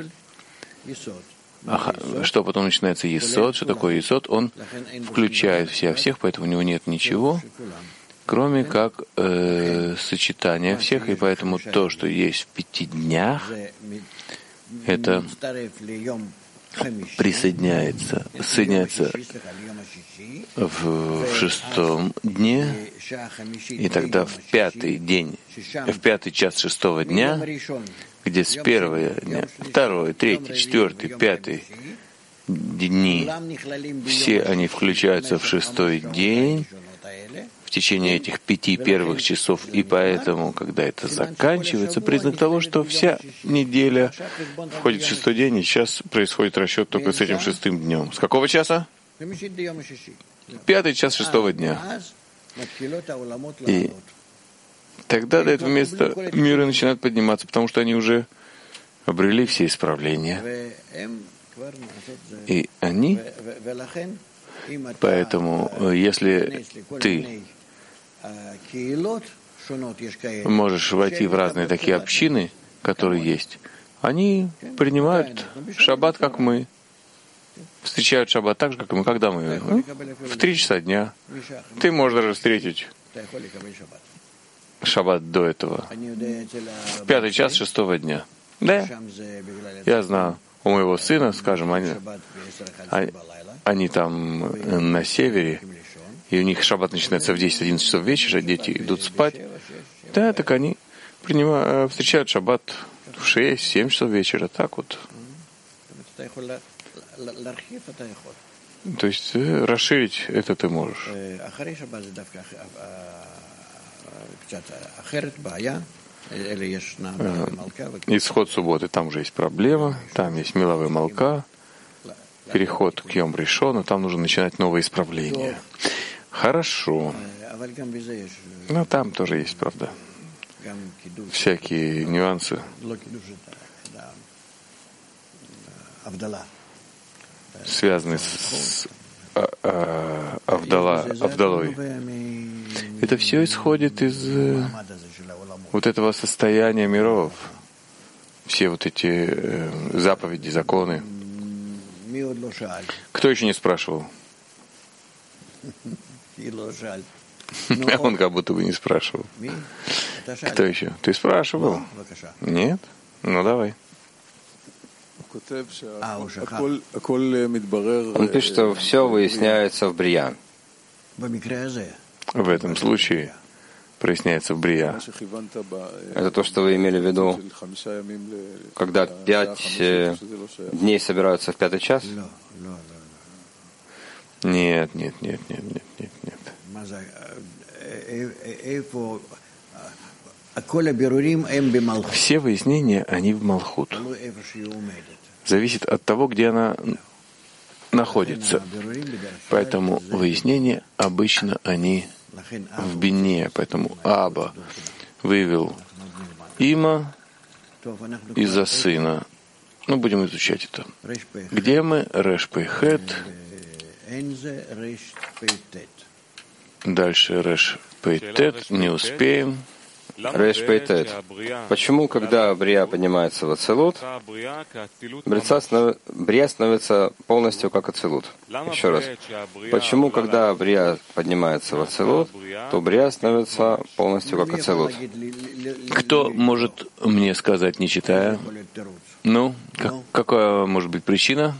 А что потом начинается Есод? Что такое Есод? Он включает все всех, поэтому у него нет ничего, кроме как э, сочетания всех, и поэтому то, что есть в пяти днях, это присоединяется, соединяется в, в шестом дне, и тогда в пятый день, в пятый час шестого дня, где с первого дня, второй, третий, четвертый, пятый дни, все они включаются в шестой день в течение этих пяти первых часов, и поэтому, когда это заканчивается, признак того, что вся неделя входит в шестой день, и сейчас происходит расчет только с этим шестым днем. С какого часа? Пятый час шестого дня. И тогда до этого места миры начинают подниматься, потому что они уже обрели все исправления. И они, поэтому, если ты можешь войти в разные такие общины, которые есть, они принимают шаббат, как мы, встречают шаббат так же, как и мы. Когда мы? Ну, в три часа дня. Ты можешь даже встретить шаббат до этого. В пятый час шестого дня. Да, я знаю. У моего сына, скажем, они, они там на севере, и у них шаббат начинается в десять-одиннадцать часов вечера, дети идут спать. Да, так они принимают, встречают шаббат в шесть-семь часов вечера. Так вот. То есть расширить это ты можешь. Исход субботы, там уже есть проблема, там есть миловая молка, переход к Йом Ришону, там нужно начинать новое исправление. Хорошо. Но там тоже есть, правда, всякие нюансы. Связанные с а, а, Авдала, Авдалой. Это все исходит из вот этого состояния миров. Все вот эти э, заповеди, законы. Кто еще не спрашивал? Он как будто бы не спрашивал. Кто еще? Ты спрашивал? Нет? Ну давай. Он пишет, что все выясняется в Брия. В этом случае проясняется в Брия. Это то, что вы имели в виду, когда пять э, дней собираются в пятый час? Нет, нет, нет, нет, нет, нет, нет. Все выяснения, они в Малхут. Зависит от того, где она находится. Поэтому выяснения обычно они в бине. Поэтому Аба вывел Има из-за сына. Ну, будем изучать это. Где мы? Реш Пей Хет. Дальше Реш Пей Тет. Не успеем. Реш Пей Тет. Почему, когда Брия поднимается в Ацилут, Брия становится полностью как Ацилут? Еще раз. Почему, когда Брия поднимается в Ацилут, то Брия становится полностью как Ацилут? Кто может мне сказать, не читая? Ну, как, какая может быть причина?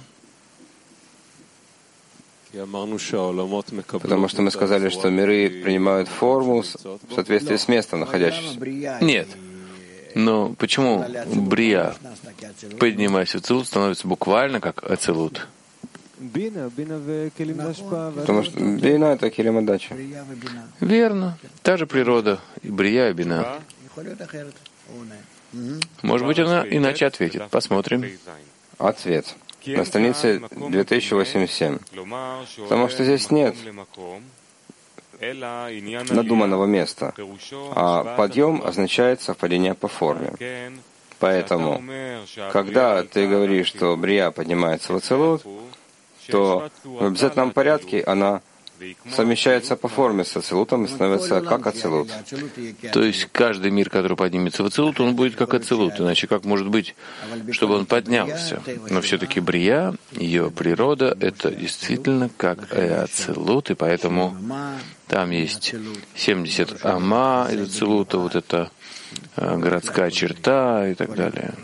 Потому что мы сказали, что миры принимают форму в соответствии с местом, находящимся. Нет. Но почему Брия, поднимаясь в Ацилут, становится буквально как Ацилут? Потому что Бина — это Келем Адача. Верно. Та же природа. И Брия, и Бина. Может быть, она иначе ответит. Посмотрим. Ответ. На странице две тысячи восемьдесят семь. Потому что здесь нет надуманного места, а подъем означает совпадение по форме. Поэтому, когда ты говоришь, что Брия поднимается в Ацилут, то в обязательном порядке она совмещается по форме с Ацилутом и становится как Ацилут. То есть каждый мир, который поднимется в Ацилут, он будет как Ацилут. Иначе как может быть, чтобы он поднялся? Но все-таки Брия, ее природа, это действительно как Ацилут, и поэтому там есть семьдесят ама из Ацилута, вот эта городская черта и так далее.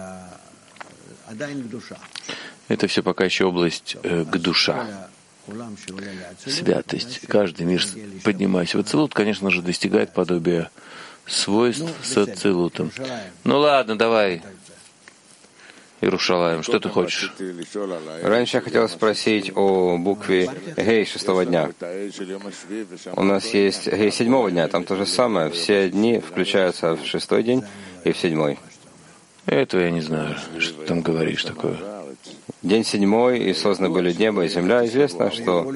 Это все пока еще область э, к душа. Святость. Каждый мир, поднимаясь в Ацилут, конечно же, достигает подобия свойств с Ацилутом. Ну ладно, давай. Иерушалаим, что ты хочешь? Раньше я хотел спросить о букве Гей шестого дня. У нас есть Гей седьмого дня, там то же самое. Все дни включаются в шестой день и в седьмой. Этого я не знаю, что ты там говоришь такое. День седьмой, и созданы были небо и земля. Известно, что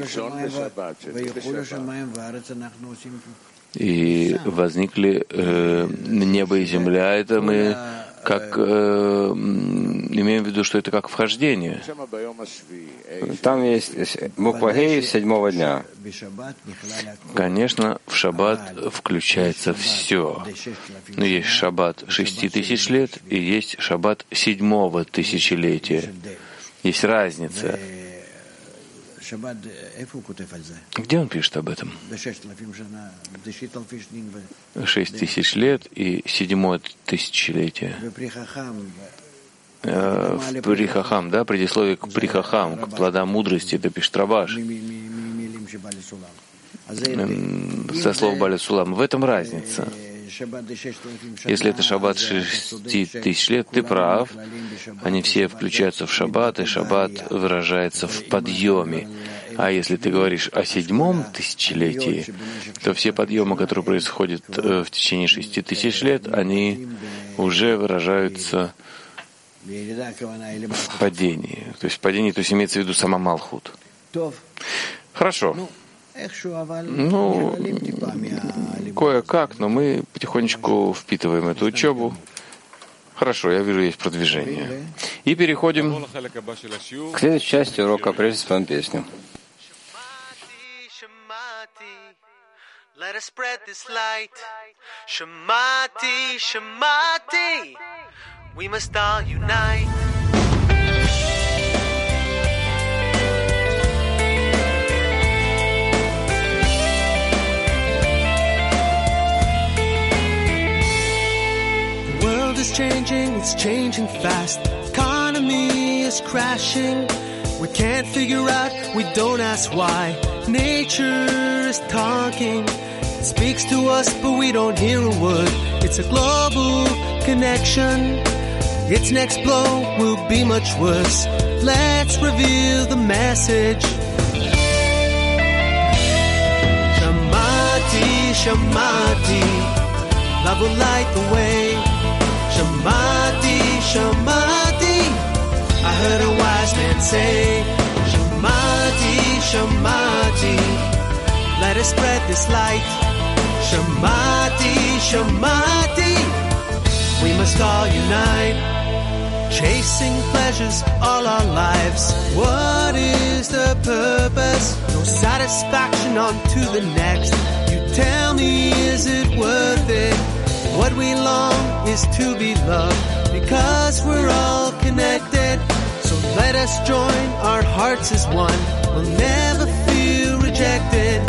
и возникли э, небо и земля. Это мы как э, имеем в виду, что это как вхождение. Там есть буква Гей седьмого дня. Конечно, в шаббат включается все. Но есть шаббат шести тысяч лет и есть шаббат седьмого тысячелетия. Есть разница. Где он пишет об этом? Шесть тысяч лет и седьмое тысячелетие. В Прихахам, да, предисловие к Прихахам, к плодам мудрости, это пишет Рабаш. Со слов Баля Сулам. В этом разница. Если это шаббат шести тысяч лет, ты прав. Они все включаются в шаббат, и шаббат выражается в подъеме. А если ты говоришь о седьмом тысячелетии, то все подъемы, которые происходят в течение шести тысяч лет, они уже выражаются в падении. То есть в падении, то есть имеется в виду сама Малхут. Хорошо. Ну, кое-как, но мы потихонечку впитываем эту учебу. Хорошо, я вижу, есть продвижение. И переходим к следующей части урока, прежде споем песню. Is changing, it's changing fast. The economy is crashing. We can't figure out, we don't ask why. Nature is talking. It speaks to us, but we don't hear a word. It's a global connection. Its next blow will be much worse. Let's reveal the message. Shamati, Shamati, love will light the way. Shamati, Shamati, I heard a wise man say. Shamati, Shamati, let us spread this light. Shamati, Shamati, we must all unite. Chasing pleasures all our lives. What is the purpose? No satisfaction on to the next. You tell me, is it worth it? What we long is to be loved, because we're all connected. So let us join our hearts as one. We'll never feel rejected.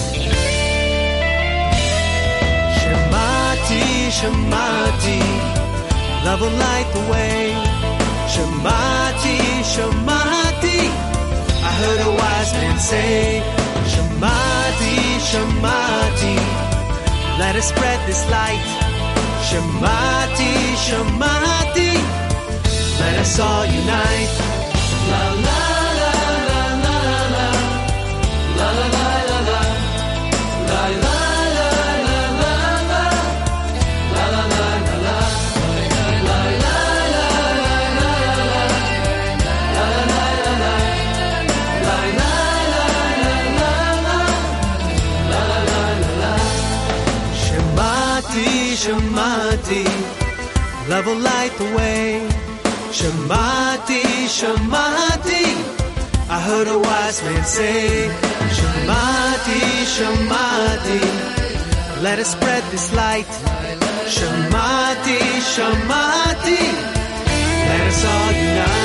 Shamati, Shamati, love will light the way. Shamati, Shamati, I heard a wise man say. Shamati, Shamati, let us spread this light. Shamati, Shamati, let us all unite. La la la la la la, la la la la la, la la la la la, la la la la la, la la la la la, la la la la, la la la la la, Shamati, Shamati, love will light the way. Shamati, Shamati, I heard a wise man say. Shamati, Shamati, let us spread this light. Shamati, Shamati, let us all unite.